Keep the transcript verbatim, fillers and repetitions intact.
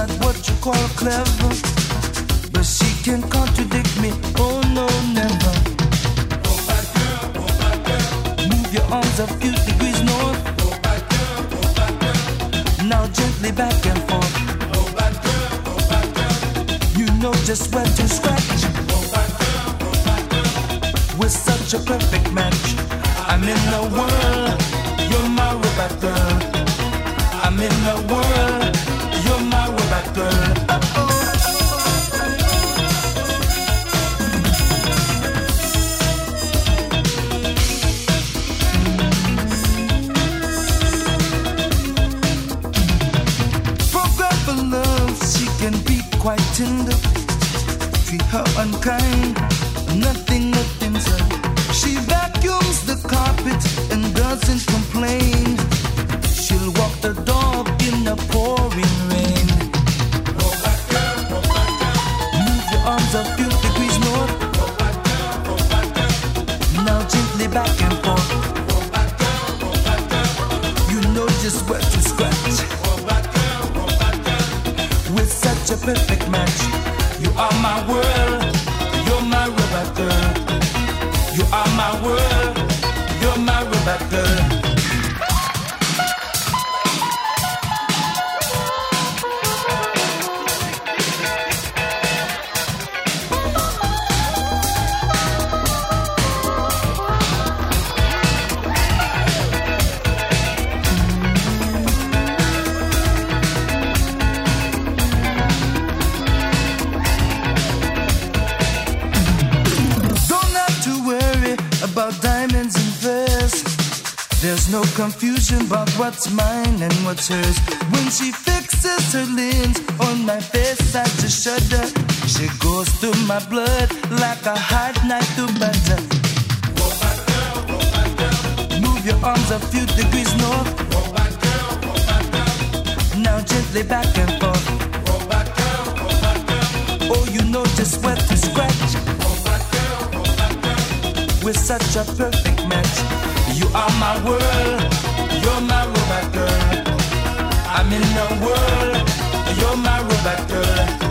not what you call clever, but she can contradict me. Oh no, never. Go back, girl, go back, girl. Move your arms a few degrees north. Go back, girl, go back, girl. Now gently back and forth. Go back, girl, go back, girl. You know just where to scratch. Go back, girl, go back, girl. We're such a perfect match. I'm in the world, you're my robot girl. I'm in the world, you're my robot girl. Uh-oh. Program for love, she can be quite tender. Treat her unkind, nothing offends her. She vacuums the carpet and doesn't complain. She'll walk the dog in the pouring rain. Go back, girl, go back, girl. Move your arms a few degrees north. Go back, girl, go back, girl. Now gently back and forth. Go back, girl, go back, girl. You know just where to scratch. Go back, girl, go back, girl. We're such a perfect match. You are my world, you're my robot girl. You are my world, you're my robot girl. About diamonds and furs, there's no confusion about what's mine and what's hers. When she fixes her limbs on my face, I just shudder. She goes through my blood like a hot knife through butter. Go back, girl, go back, girl. Move your arms a few degrees north. Go back, girl, go back, girl. Now gently back and forth. Go back, girl, go back, girl. Oh, you know just where to scratch. Go back, girl, go back, girl. We're such a perfect match. You are my world, you're my robot girl. I'm in the world, you're my robot girl.